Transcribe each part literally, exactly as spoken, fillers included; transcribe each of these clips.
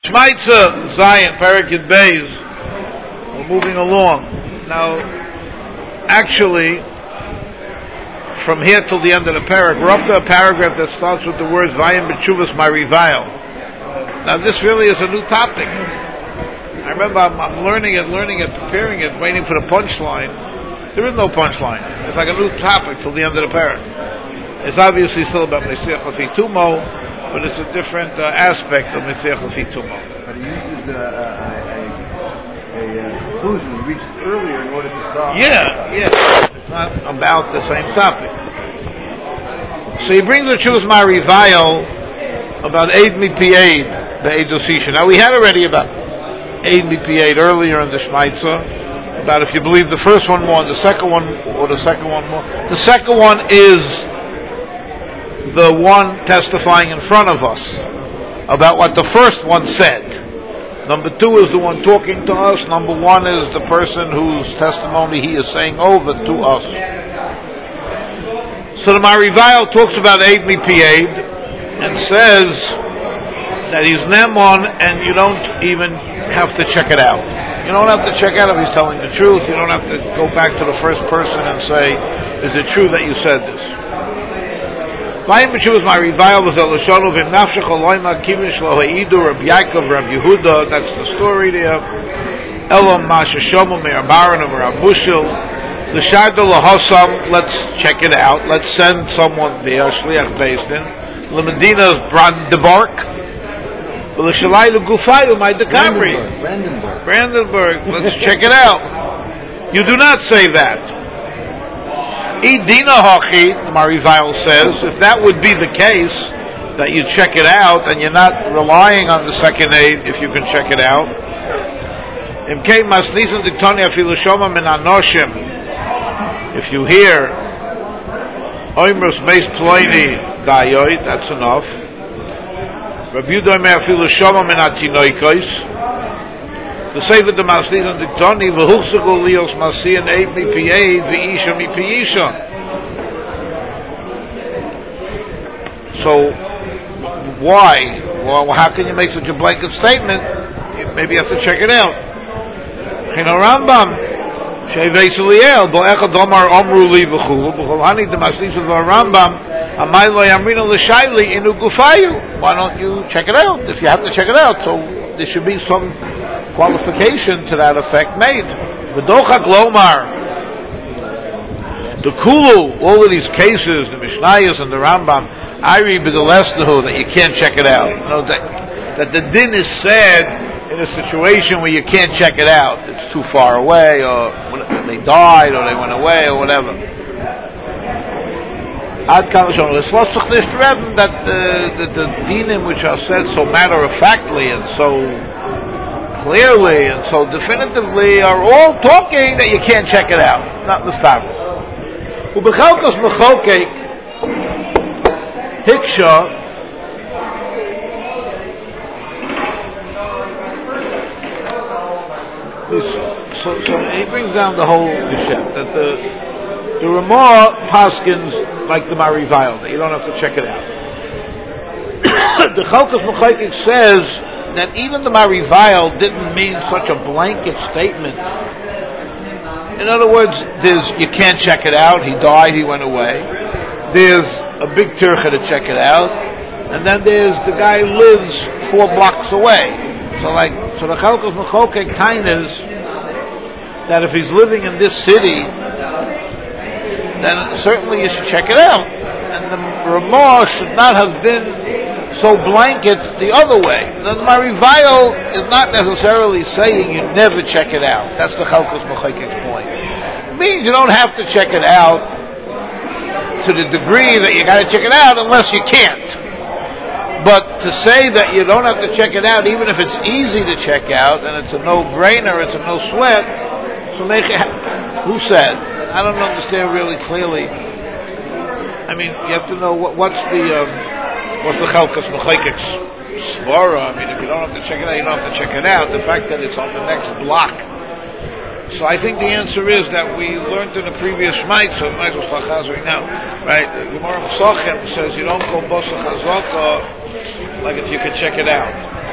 Shmaitza Zion, Parakid Beis. We're moving along. Now, actually, from here till the end of the parak, we're up to a paragraph that starts with the words Vayim B'Tshuvas Marivail. Now, this really is a new topic. I remember I'm, I'm learning it, learning it, preparing it, waiting for the punchline. There is no punchline. It's like a new topic till the end of the parak. It's obviously still about Mesiach Lefi Tumo, but it's a different uh, aspect of Mesiach Lefi Tumo. But he used a, a, a, a conclusion he reached earlier in order to solve. Yeah, yeah. It's not about the same topic. So he brings the Chuvas Marivail about Eid Mipi Eid, the Eid Osisha. Now we had already about Eid Mipi Eid earlier in the Shmaitza, about if you believe the first one more, the second one, or the second one more. The second one is the one testifying in front of us about what the first one said. Number two is the one talking to us. Number one is the person whose testimony he is saying over to us. So the Marivail talks about Eid Mipi Eid and says that he's Nemon and you don't even have to check it out. You don't have to check out if he's telling the truth. You don't have to go back to the first person and say, is it true that you said this? Vayim B'Tshuvas Marivail was El Lashonu V'Nafshech Aloyma Kivin Shlo Ha'idu Rab Yaakov Rab Yehuda. That's the story there. Elam Masha Shomu Me'ar Baran of Rab Mushel. L'Sharda L'Hosam. Let's check it out. Let's send someone there. Shliach Bezdin. L'Medina's Brandenburg. L'Shalai L'Gufayu Mai Dekabri. Brandenburg. Brandenburg. Let's check it out. You do not say that. Idina Hachi, the Marivail says, if that would be the case, that you check it out, and you're not relying on the second aid if you can check it out. If you hear Oimros Meis Ploini Dayoid, that's enough. Rabbi Yudomer Afilu Shoma Min Atinoikos. The Sefer the Masnid and the Toni v'huchzegu lios masiyan eid mipi eid v'isha mipi isha. So why? Well, how can you make such a blanket statement? You maybe you have to check it out. Chino Rambam Shevei Suliel Bo Echad Omar Omru Li V'Chulu B'Chol Hani the Masnid of Rambam Amay Lo Yamrina L'Shayli Inu Gufayu. Why don't you check it out? If you have to check it out, so there should be some qualification to that effect made. V'dochak lomar, the Kulu, all of these cases, the Mishnayos and the Rambam, I read b'delesnahu that you can't check it out. You know, that, that the din is said in a situation where you can't check it out. It's too far away, or they died, or they went away, or whatever. Ad kal shon l'slotzach nishtreben that the, the, the dinim which are said so matter-of-factly and so clearly and so definitively are all talking that you can't check it out. Not the Stavros. Ubechalkas mechokek hiksha so, so he brings down the whole geshet that the the Ramah paskins like the Marivail that you don't have to check it out. The Chalkas mechokek says that even the Marivail didn't mean such a blanket statement. In other words, there's you can't check it out. He died. He went away. There's a big tircha to check it out, and then there's the guy who lives four blocks away. So, like, so the Chalkas Mechokek is that if he's living in this city, then certainly you should check it out, and the Ramah should not have been so blanket the other way. The Marivail is not necessarily saying you never check it out. That's the Chalkos Mechokek's point. It means you don't have to check it out to the degree that you got to check it out unless you can't. But to say that you don't have to check it out, even if it's easy to check out and it's a no-brainer, it's a no sweat. So make it. Who said? I don't understand really clearly. I mean, you have to know what, what's the. Um, What's the Chalkas Mechokek's svara? I mean, if you don't have to check it out, you don't have to check it out. The fact that it's on the next block. So I think the answer is that we learned in the previous Shmaitz, so Shmaitz was Tachazri now, right? The Gemara Pesachim says you don't go Bosa Chazaka like if you could check it out.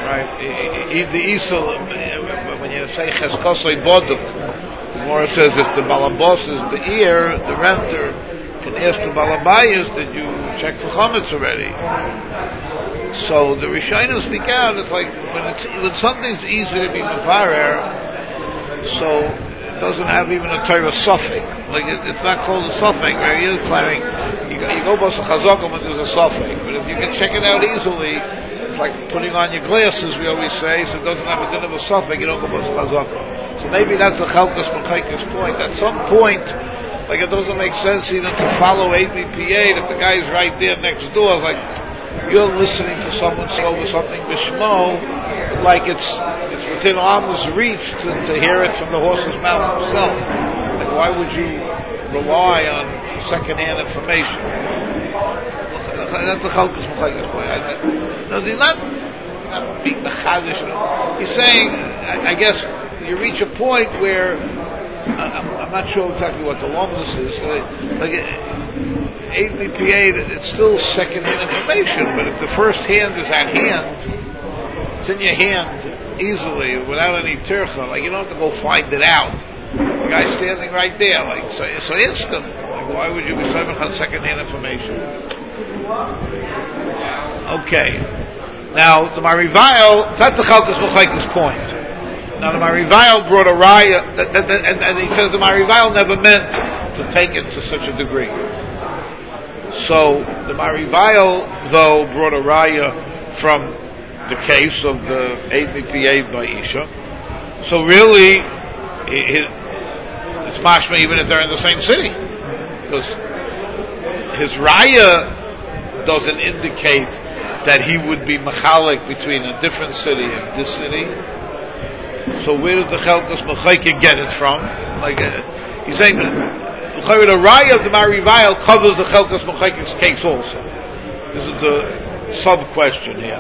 right? The Isel, when you say Cheskosoi Boduk, the Gemara says if the Balabos is the ear, the renter can ask the Balabayas that you check for chametz already. So the Rishonim speak out. It's like when it's when something's easy to be mevarer, so it doesn't have even a Torah suffix. Like it, it's not called a suffix. Right? You're declaring you go, you go both chazakom when there's a suffix, but if you can check it out easily, it's like putting on your glasses. We always say, so it doesn't have a din of a suffix. You don't go both chazakom. So maybe that's the Chalkas Mechaik's point. At some point, like it doesn't make sense even to follow eight B P eight if the guy's right there next door. Like you're listening to someone say over something bishmo, like it's it's within arm's reach to, to hear it from the horse's mouth himself. Like why would you rely on second-hand information? That's the Chalkas Mechaik's point. I, I, no, they're not, not being mechadish. He's saying, I, I guess you reach a point where I'm, I'm not sure exactly what the longest is. Like eight B P eight, it's still second-hand information, but if the first hand is at hand, it's in your hand easily without any tircha. Like you don't have to go find it out. The guy's standing right there. Like so, so ask him. Like, why would you be serving on second-hand information? Okay. Now the Marivail, that's the Chalkas Mechaik's point. Now the Marivail brought a raya, that, that, that, and, and he says the Marivail never meant to take it to such a degree. So the Marivail, though, brought a raya from the case of the eight B P eight by Isha. So really, it, it's mashma even if they're in the same city, because his raya doesn't indicate that he would be machalik between a different city and this city. So where did the Chalkas Mechaik get it from? Like uh, he's saying that the raya of the Marivail covers the Chalkas Mechaik's case also. This is the sub question here.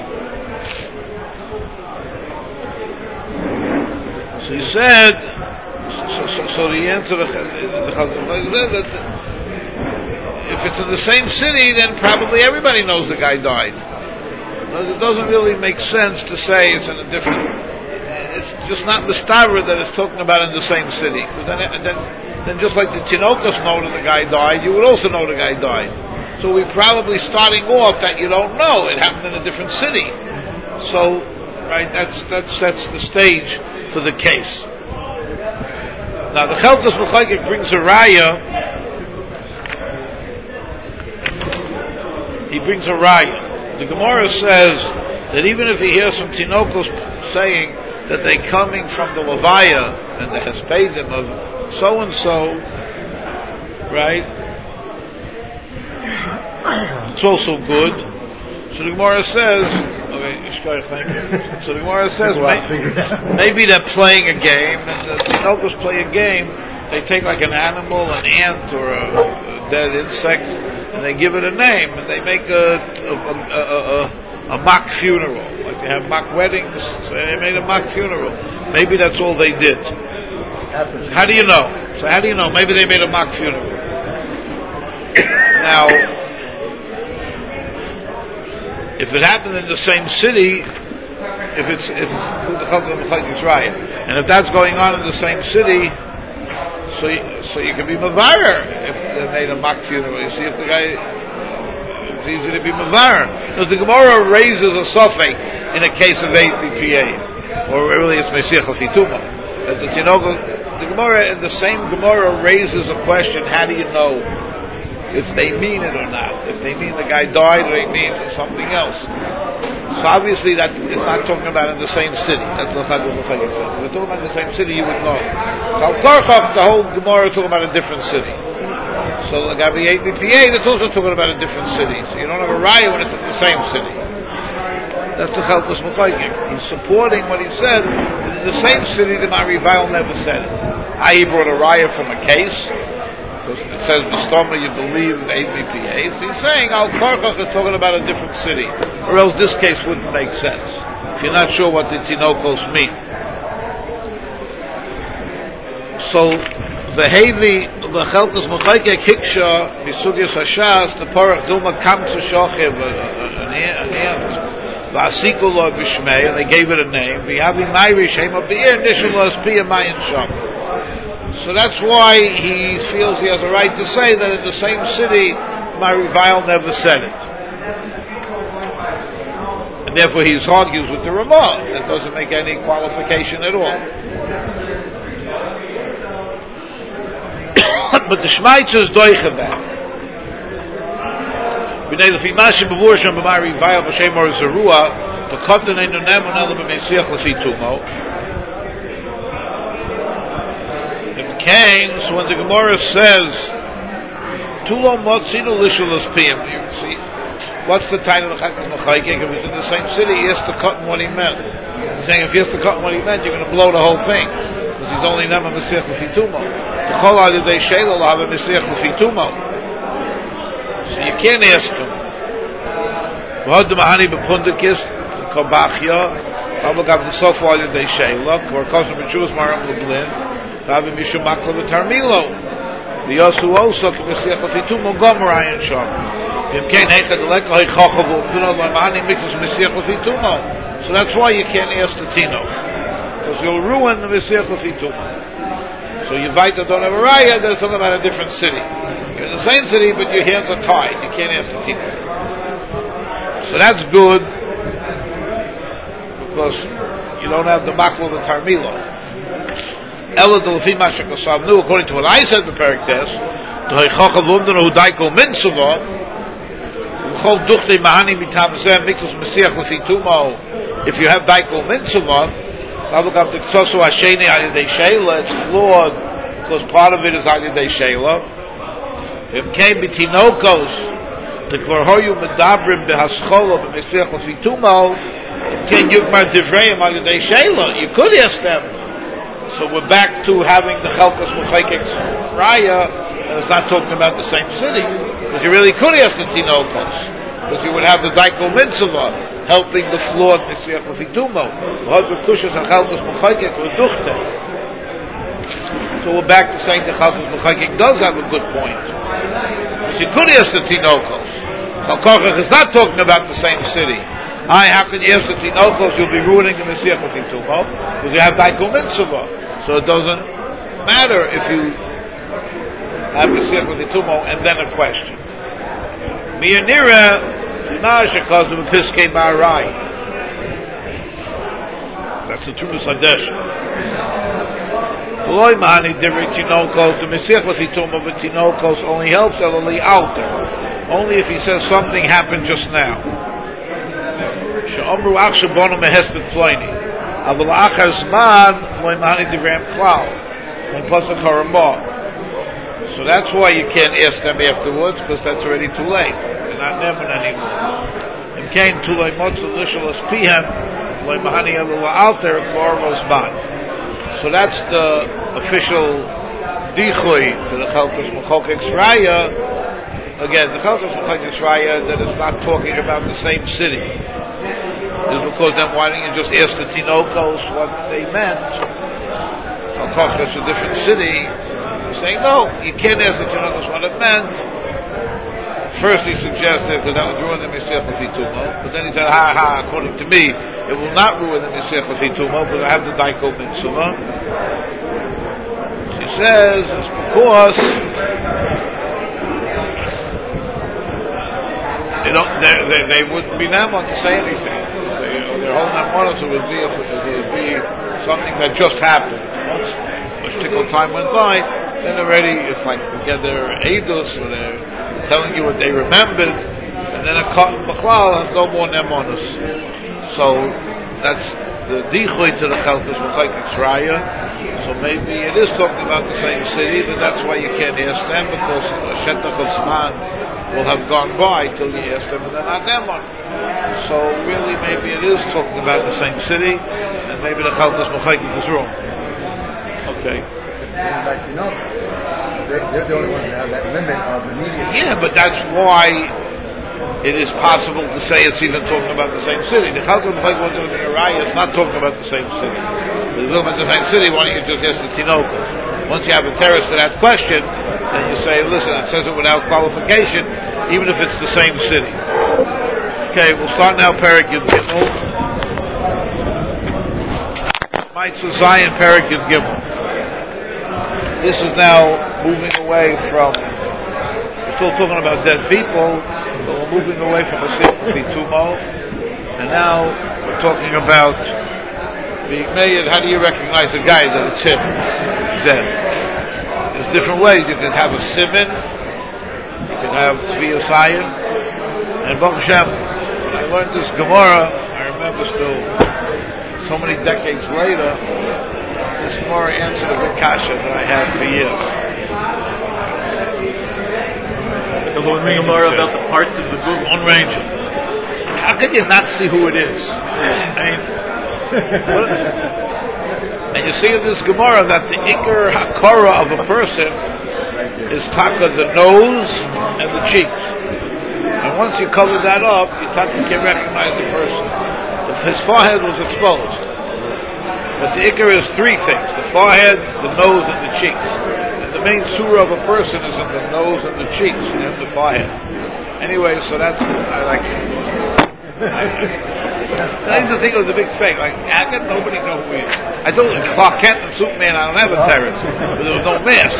So he said, so, so, so the answer to the Chalkas Mechaik said that if it's in the same city, then probably everybody knows the guy died. But it doesn't really make sense to say it's in a different. It's just not mistavra that it's talking about in the same city. Because then, then, then just like the Tinokos know that the guy died, you would also know the guy died. So we're probably starting off that you don't know. It happened in a different city. So, right, that's that sets the stage for the case. Now the Chalkas Mechaik brings a raya. He brings a raya. The Gemara says that even if he hears from Tinokos saying that they're coming from the Levaya and the Hespedim of so and so, right? It's also good. So the Gemara says, okay, Ishkar, thank you. So the Gemara says maybe, maybe they're playing a game, and the Tinokos play a game. They take like an animal, an ant, or a, a dead insect, and they give it a name, and they make a a, a, a, a mock funeral. Like they have mock weddings, so they made a mock funeral. Maybe that's all they did. How do you know? So how do you know? Maybe they made a mock funeral. Now, if it happened in the same city, if it's if it's right, and if that's going on in the same city, so you, so you can be mavar if they made a mock funeral. You see, if the guy, it's easy to be mavar. Because the Gemara raises a suffix in a case of eight B P eight, or really it's Mesiach Lefituma. That the Tinokos, the Gemara in the same Gemara raises a question: how do you know if they mean it or not? If they mean the guy died, or they mean something else? So obviously that it's not talking about in the same city. That's what Chagul Mechaik said. If we're talking about in the same city, you would know. So Al-Karchach, the whole Gemara is talking about a different city. So the Gabi eight B P eight, it's also talking about a different city. So you don't have a raya when it's in the same city. That's the Chalkas Mechaik. He's supporting what he said. In the same city, the Marivail never said it. I brought a raya from a case. Because it says B'stoma you believe eight B P eight. So he's saying Al Karchach is talking about a different city, or else this case wouldn't make sense if you're not sure what the Tinokos mean. So the Hevi the Chalkas Mechaik Hiksha Misugyas Hashas the Parach Duma Kamtzu Shochev an ant V'asikul b'shmei, and they gave it a name. V'yavi mayri shem of the ear nishul pia mayin sham. So that's why he feels he has a right to say that in the same city, Marivail never said it. And therefore he argues with the Ramah. That doesn't make any qualification at all. But the Shmaitzer is doicha that. B'nei lefi mashim b'vurshan b'Marivail b'shem or Zerua, the Kotten einu nemun ela b'meisiach lefi tumo. So when the Gemara says Tulo Motzinu Lishulos Piyam, you see, what's the title of the Chakmas Mechaykik? If it's in the same city, he has to cut what he meant. He's saying if he has to cut what he meant, you're going to blow the whole thing. Because he's only Nema Mesiach L'Fitumo. The Chol Alidei Sheila will have a Mesiach L'Fitumo. So you can't ask him. V'hod the Mahani B'Pundikis, the Kobachya, Avogab the Sofu Alidei Sheila, or Kosim B'Chuvas Maram L'Blin, Tavi Mishum Makla V'Tarmilo. The Yosu also K'Mesiach L'Fitumo Gomarayan Shom. V'im Kein Heichad L'Eka Hei Chochavu D'No L'Mahani Miktus Mesiach L'Fitumo. So that's why you can't ask the Tino. Because you'll ruin the Mesiach L'Fitumo. So you Vaita don't have a Raya, they're talking about a different city. You're in the same city, but your hands are tied. You can't ask the Tino. So that's good, because you don't have the Makla V'Tarmilo. According to what I said in the Perek Tes, if you have Daikol Mitzvah, it's flawed because part of it is Alidei Sheila. If came Bitinokos, the Kvarhoyu Medabrim Behascholo B'Mesiach L'Fitumo, can Yukmar Divreim Alidei Sheila. You could ask them. So we're back to having the Chelkas Mechaykik's Raya, and it's not talking about the same city, because you really could ask the Tinokos, because you would have the Daikol Mitzvah helping the flawed Mesiach L'Fitumo. So we're back to saying the Chelkas Mechaykik does have a good point, because you could ask the Tinokos. Chalkochach is not talking about the same city. Hi, how can you ask the Tinokos? You'll be ruining the Mesiach L'Fitumo, because you have Daikol Mitzvah. So it doesn't matter if you have Mesiach L'Fitumo and then a question. Miyanira Finasha calls him a Piskei Ma'arai. That's the Tumas Hadesh. Loi Mani Divrei Tinokos, the Mesiach L'Fitumo, but Tinokos only helps Elali Alter. Only if he says something happened just now. She'omru Achshu Bono Mehespet Ploini. Aval Achar Zman Loi Mani Divrei Klal. And Pasuk Haramah. So that's why you can't ask them afterwards, because that's already too late. They're not Neman anymore. And came to Loi Motzu Lishalos Pihem, Loi Mahani Elul Alter, Klor Rosban. So that's the official Dichui to the Chelkas Mechaykik's Raya. Again, the Chelkas Mechaykik's Raya, that it's not talking about the same city. Is because then why don't you just ask the Tinokos what they meant? Of course, it's a different city. Saying, no, you can't ask the Tinokos what it meant. First he suggested, because that would ruin the Mesiach L'Fitumo, but then he said, ha ha, according to me, it will not ruin the Mesiach L'Fitumo, because I have the Daikol Mitzvah. He says, it's because they, don't, they, they, they wouldn't be Naman to say anything. They, their whole Naman would be, it would be something that just happened. Once much tickle time went by, then already it's like get their Eidos, or they're telling you what they remembered, and then a cotton Bachlal has no more Nemonos. So that's the Dichui to the Chelkas Mechaykik's Raya. So maybe it is talking about the same city, but that's why you can't ask them, because a Shetach of Zman will have gone by till you ask them, and they're not Nemon. So really, maybe it is talking about the same city, and maybe the Chelkas Mechaykik is wrong. Okay. Back to know, they're the only ones that have that limit of immediate. Yeah, but that's why it is possible to say it's even talking about the same city. The Chelkas Mechaykik was doing the Araya, it's not talking about the same city. If it's talking about the same city, why don't you just ask the Tinokos? Once you have a terrace to that question, then you say, listen, it says it without qualification, even if it's the same city. Okay, we'll start now. Perek Yud Gimel. Mitzvah Zion Perek Yud Gimel. This is now moving away from. We're still talking about dead people, but we're moving away from a Sifri Tumo, and now we're talking about being made. How do you recognize a guy that it's him dead? There's different ways. You can have a siman, you can have Tzvi Zion, and Baruch Hashem. When I learned this Gemara, I remember still so many decades later, this Gemara answered a big kasha that I had for years. The whole Gemara about the parts of the book on Ranger. How can you not see who it is? I mean, what, and you see in this Gemara that the Iker Hakara of a person is taka the nose and the cheeks. And once you cover that up, you taka can recognize the person. His forehead was exposed. But the Iker is three things: the forehead, the nose, and the cheeks. And the main surah of a person is in the nose and the cheeks and the forehead. Anyway, so that's I like it. I used to think it was a big fake. Like, how can nobody know who he is? I told you, Clark Kent and Superman, I don't have a terrorist, but there was no mask.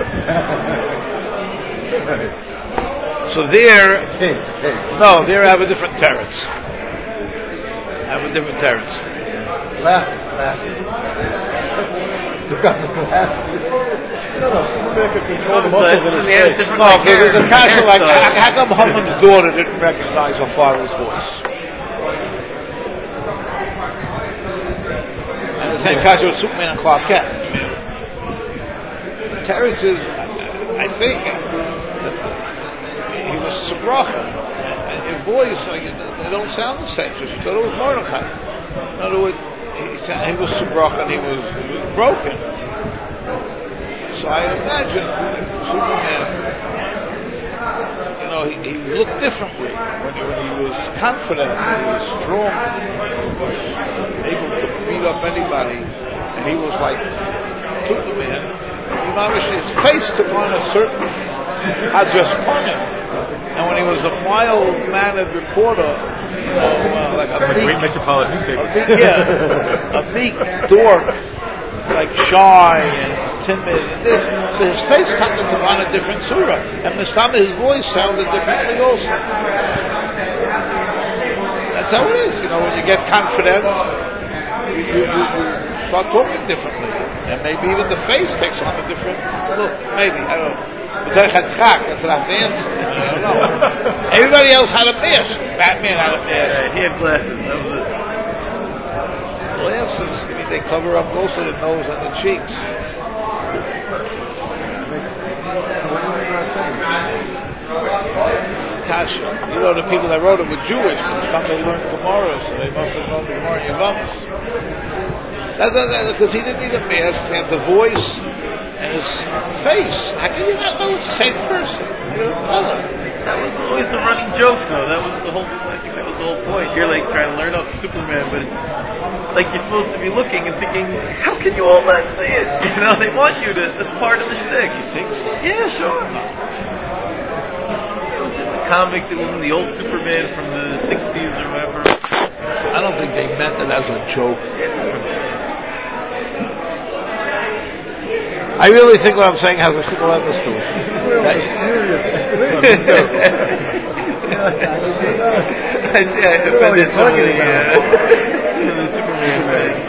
So there, no, there I have a different terrorist. I have a different terrorist. Glasses, glasses. Took off his glasses. No, no, Superman could control the muscles in his face. No, because the castle, like, how come Haman's daughter didn't recognize her father's voice? And the same castle with Superman and Clark Kent. Terrence is, I think, he was Sabracha. And your voice, like, they don't sound the same. Just thought it was Mordechai. In other words, he, he was Sabracha and he was, he was broken. So I imagine Superman, you know, he, he looked differently when he, when he was confident, he was strong, able to beat up anybody, and he was like Superman. You know, his face took on a certain address upon him. And when he was a mild-mannered reporter, you know, uh, like a great meek, metropolitan newspaper, a meek, yeah, a meek dork, like shy and timid and this. So his face took on a different surah. And this time his voice sounded differently also. That's how it is, you know, when you get confident, you, you, you, you start talking differently. And maybe even the face takes on a different look. Maybe, I don't know. But that's what I have to answer. I don't know. Everybody else had a mask. Batman had a mask. Yeah, he had glasses. That was it. Glasses. I mean, they cover up also the nose and the cheeks. Tasha. You know, the people that wrote it were Jewish. Some they learned Gemara, so they must have known the Gemara in Yavamas. That's because he didn't need a mask. He had the voice and his face. How can you not know it's the same person? You don't know them. That was always the running joke, though. That was the whole. I think that was the whole point. You're like trying to learn up Superman, but it's like you're supposed to be looking and thinking, how can you all not see it? You know, they want you to. That's part of the shtick. You think so? Yeah, sure. No. It was in the comics. It was in the old Superman from the sixties or whatever. I don't think they meant it as a joke. I really think what I'm saying has a simple evidence to it. Really serious. I see. I offended somebody. Uh, the Superman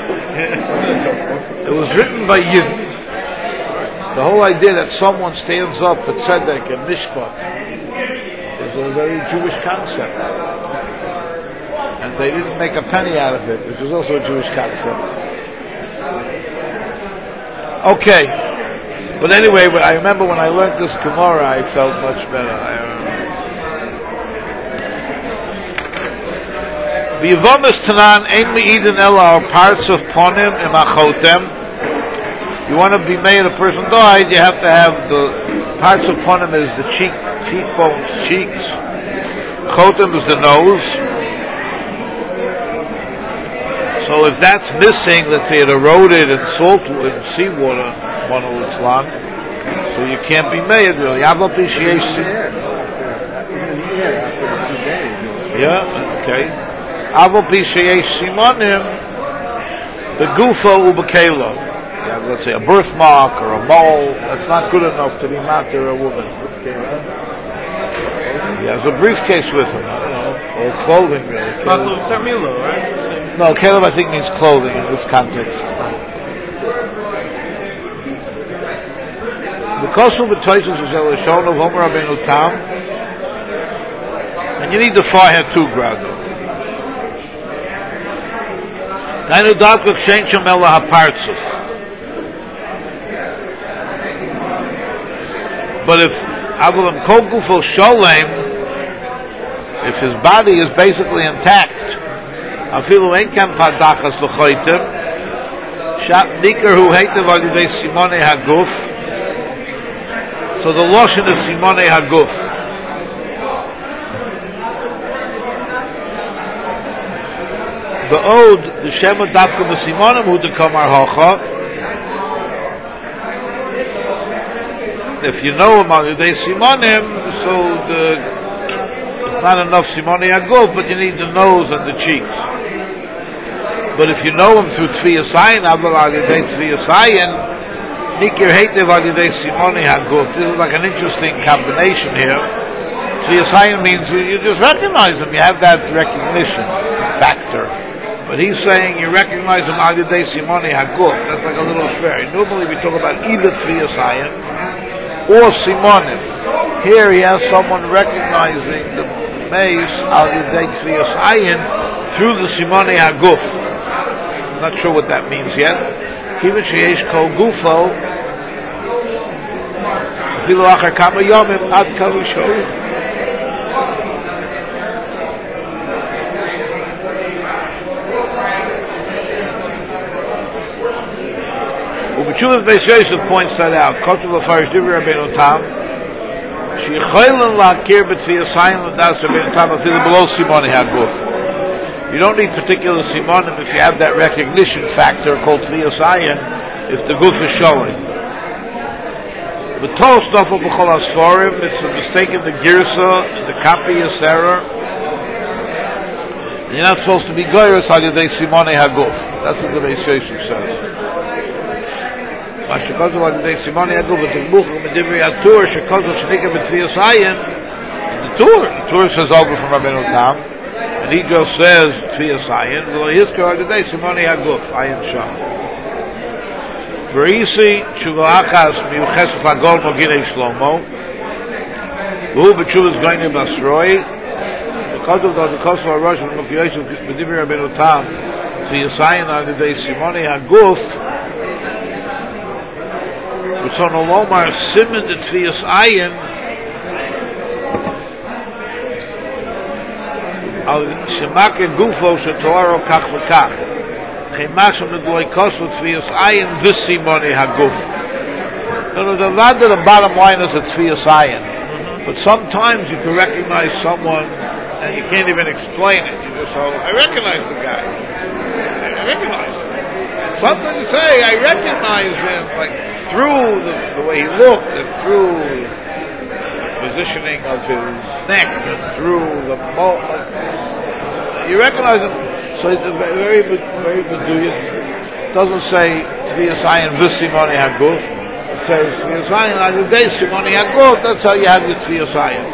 fans. It was written by Yidden. The whole idea that someone stands up for tzedek and mishpat is a very Jewish concept, and they didn't make a penny out of it, which is also a Jewish concept. Okay. But anyway, I remember when I learned this Gemara, I felt much better. V'yivomis tanan ein me'idin ela are parts of ponim im achotem. You want to be made a person died, you have to have the parts of ponim is the cheek, cheekbones, cheeks. Chotem is the nose. So if that's missing, let's say it eroded in salt in seawater, one of its long, so you can't be made really. Have appreciation. Yeah. Okay. Avol pi sheyesh simonim begufo ubekelo. Yeah, let's say a birthmark or a mole. That's not good enough to be matter a woman. He has a briefcase with him. I don't know, or clothing really. Maklo Carmelo, right? No, Caleb I think means clothing in this context. The Kosul b'Toysus is Elishon of Homer Rabbeinu Tam, and you need the forehead too, Grado. Nainu Darkuk Shencham Ela HaPartzuf. But if Avolim Kol Gufo Sholem, if his body is basically intact, Afilu Enkan Padachas L'Choytem, Shat Niker Hu Heitev Al Yidei Simone Haguf. So the Loshen is Simone Haguf. The Ode, the Shema Dafka B'Simonim Hu Dekamar Hocha. If you know him Al Yidei Simonim, so the not enough Simone Haguf, but you need the nose and the cheeks. But if you know him through Tviyas Ayin, Aval Al Yidei Tviyas Ayin, Nikir Heitev Al Yidei Simone Haguf. This is like an interesting combination here. Tviyas Ayin means you, you just recognize him. You have that recognition factor. But he's saying you recognize him Al Yidei Simone Haguf. That's like a little affair. Normally we talk about either Tviyas Ayin or Simonim. Here he has someone recognizing the Meis Al Yidei Tviyas Ayin through the Simone Haguf. I'm not sure what that means yet. Even sheyesh kol gufo, afilu achar kama yomim ad kavushol. Ubechuvas Beis Yosef points that out. Kotu l'farish divrei Rabbeinu Tam, sheyicholen la'akir b'tfiyas hayin l'das Rabbeinu Tam afilu below Simone Haguf. You don't need particular simonim if you have that recognition factor called Tviyas Ayin, if the guf is showing. But Tol Stofel B'chol Asforim, it's a mistake in the Girsa, the copy is error. And you're not supposed to be goyres al yedei simone haguf. That's what the Beis Yosef says. Ma shekozu al yedei simone haguf, but the Buch Medivri Atur, shekozu shenikah b'Tviyas Ayin, the Tur, the Tur says over from Rabbeinu Tam, and he just says Tviyas Ayin, v'lo yizkar al yedei simone haguf, Ayin Shah. V'risi tshuva achas miyucheset lagol moginei Shlomo, v'hu b'tshuvas goyne basroi, because of the Kosovo Rosh and Mokiyosef b'divri Rabbeinu Tam, Tviyas Ayin al yedei simone haguf, v'tzon olomar simen de Tviyas Ayin, al shemake gufo shetoaro kach v'kach. Chemashim negloy kosu Tviyas Ayin v'simone haguf. No, no, the, rather the bottom line is a Tviyas Ayin. But sometimes you can recognize someone and you can't even explain it. You just say, I recognize the guy. I recognize him. Something you say, I recognize him, like through the, the way he looked and through positioning of his neck and through the mo- you recognize him, so it's a very very meduyak. It doesn't say Tviyas Ayin v'simone haguf. It says Tviyas Ayin al yedei simone haguf. That's how you have the Tviyas Ayin.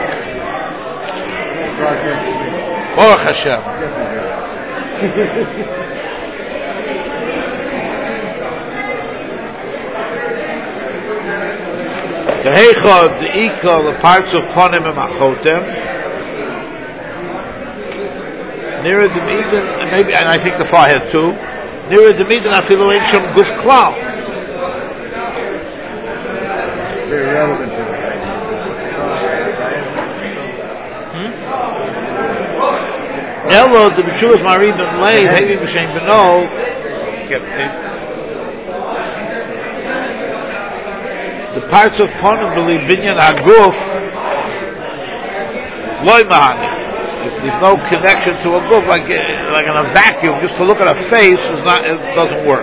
Baruch Hashem. The heichod, the ikol, the parts of ponim and machotem. Nearer the midden, and maybe, and I think the forehead too. Nearer the midden, afilu ein shom guf klal. Very relevant to the Hmm? Elo, the b'tshuvas marim ben leid, hevi b'shem beno. The parts of ponim believe binyan haguf loy mahani. If there's no connection to a guf, like like in a vacuum, just to look at a face is not, it doesn't work.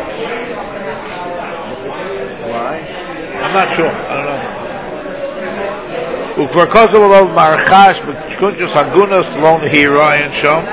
Why? I'm not sure. I don't know. Ukvarkozol Lov Marchash B'Kunchus Hagunos Lon Hira and Shom.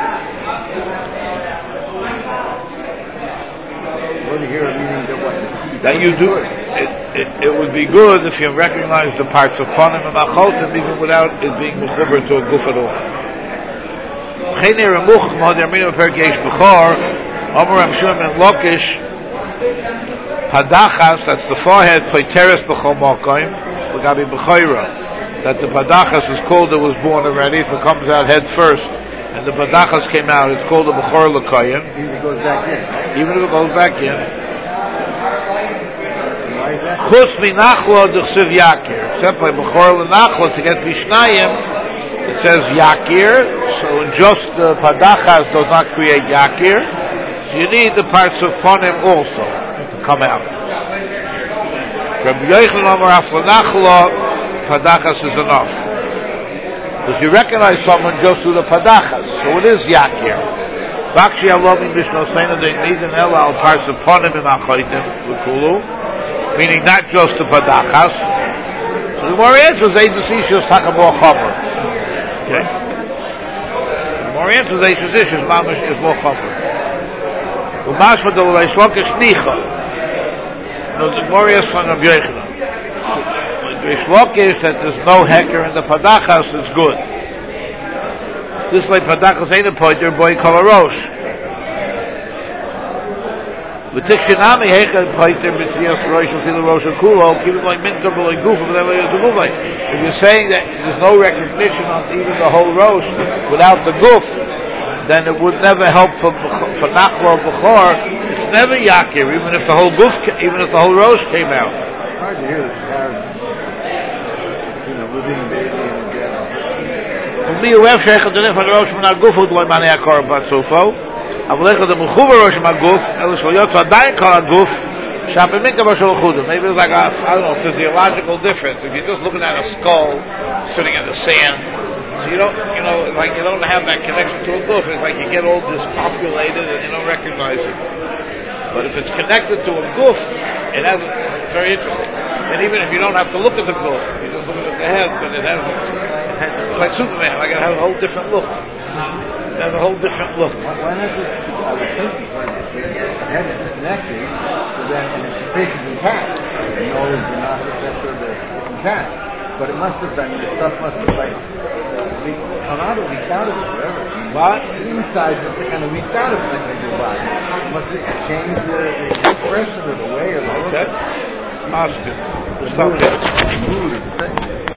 Lon Hira meaning that what? That you do it, it, it would be good if you recognize the parts of Panim and Achotim even without it being mechuber to a guf at all. Chene Remuch Mod Yaminu Per Geish B'Chor Omer Amshum and Lokish Hadachas, that's the forehead, Poiteres B'Chol Mokoim L'Gabi B'Choira, that the Padachas is called, it was born already. If it comes out head first and the Padachas came out, it's called the B'Chor L'Koyim. Even if it goes back in. Even if it goes back in. Chutz Minachlo D'Chsiv Yakir, except by B'Chor L'Nachlo to get Mishnayim, it says Yakir, so just the Padachas does not create Yakir, so you need the parts of Ponim also to come out. Rabbi Yochanan Amar Af L'Nachlo, Padachas is enough. Because you recognize someone just through the Padachas, so it is Yakir. Bakshi Alomi Mishnah Seina, they need an Ela al parts of Ponim and Achoitim, L'Kulu, meaning not just the Padachas. So the more answers, Eidus Ishus Takabor Chomer. Okay? The more answers, Eidus Ishus Mamash is more Chomer. Umashma de Reish Lakish Nicha. No, the more is from Rabbi Yochanan. Reish Lakish that there's no hecker in the Padachas is good. This like Padachas ain't a pointer, boy Kalarosh. But Tikshinami hecker pointer Mitzias Rosh Fila Rosh Kulo, keep it like Minka but like Gufa, but then it's a Gufa. If you're saying that there's no recognition on even the whole Rosh without the Guf, then it would never help for for Nachlo B'Chor. It's never Yakir, even if the whole Guf, even if the whole Rosh came out. It's hard to hear the comparison. You know, living baby and dead. For me, whoever sheikhad the nefesh Rosh from our Guf would like mani akor bat sofo. Avalech the mechuber Rosh from our Guf, elos shlo yotz adayin kol Guf. Shape minka b'shol chudim. Maybe it's like a, I don't know, physiological difference. If you're just looking at a skull sitting in the sand, so you don't, you know, like you don't have that connection to a Guf. It's like you get all dispopulated and you don't recognize it. But if it's connected to a Guf, it has, it's very interesting. And even if you don't have to look at the Guf, you just look at the head, but it has, it has, it's like Superman, like it has a whole different look. It has a whole different look. Why, why not just, I would think, the head is disconnected, so then, and if the face is intact, the nose, the nostrils, et cetera, the, it's intact. But it must have been, the stuff must have like, come out or leaked out of it, whatever. What? The inside must have kind of leaked out of it like your body. Must have changed the, the expression or the way or the look. Okay. Ask it. Stop it. Mood,